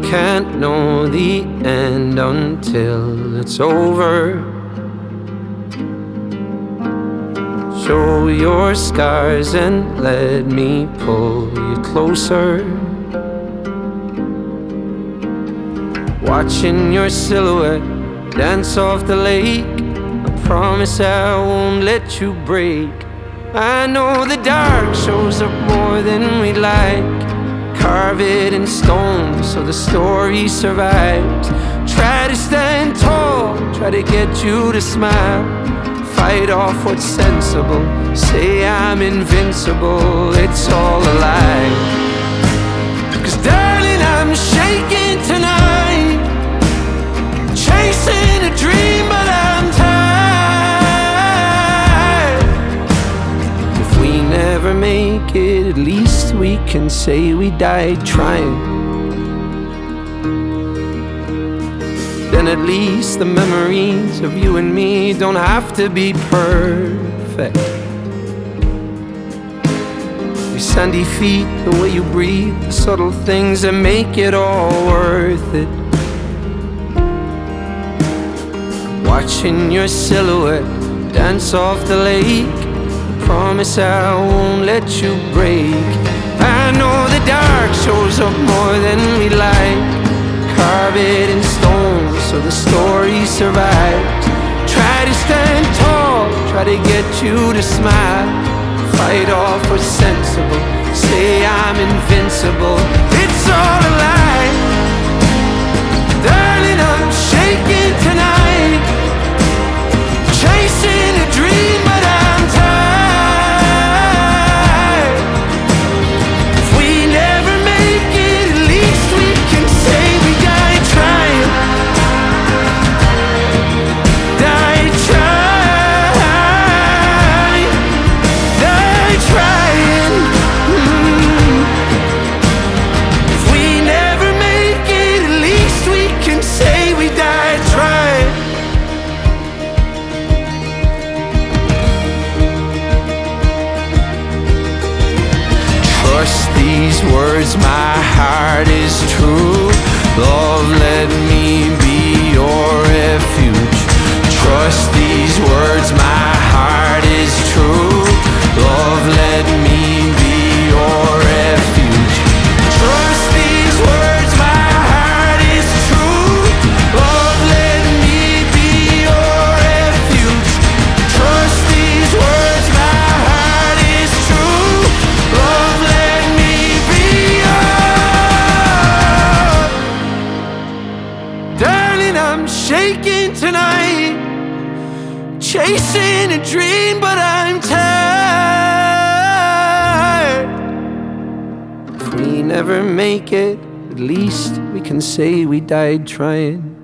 can't know the end until it's over. Show your scars and let me pull you closer. Watching your silhouette dance off the lake, I promise I won't let you break. I know the dark shows up more than we'd like. Carve it in stone so the story survives. Try to stand tall, try to get you to smile. Fight off what's sensible, say I'm invincible. It's all a lie. 'Cause darling, I'm shaking tonight, chasing a dream but I'm tired. If we never make it, at least we can say we died trying. Then at least the memories of you and me don't have to be perfect. Your sandy feet, the way you breathe, the subtle things that make it all worth it. Watching your silhouette dance off the lake, promise I won't let you break. I know the dark shows up more than we like. Carve it in stone so the story survives. Try to stand tall, try to get you to smile. Fight off what's sensible, say I'm invincible. It's all a lie. Darling, I'm shaking tonight, chasing a dream but I'm tired. If we never make it, at least we can say we died trying. Died trying. Died trying. If we never make it, at least we can say we died trying. Trust these words, my heart is true. Love, let me be your refuge. Trust these words, my heart is true. Love, let me be your refuge. Trust these words, my heart is true. Love, let me be your refuge. Trust these words, my heart is true. Love, let me be yours. Darling, I'm shaking tonight, chasing a dream but I'm tired. If we never make it, at least we can say we died trying.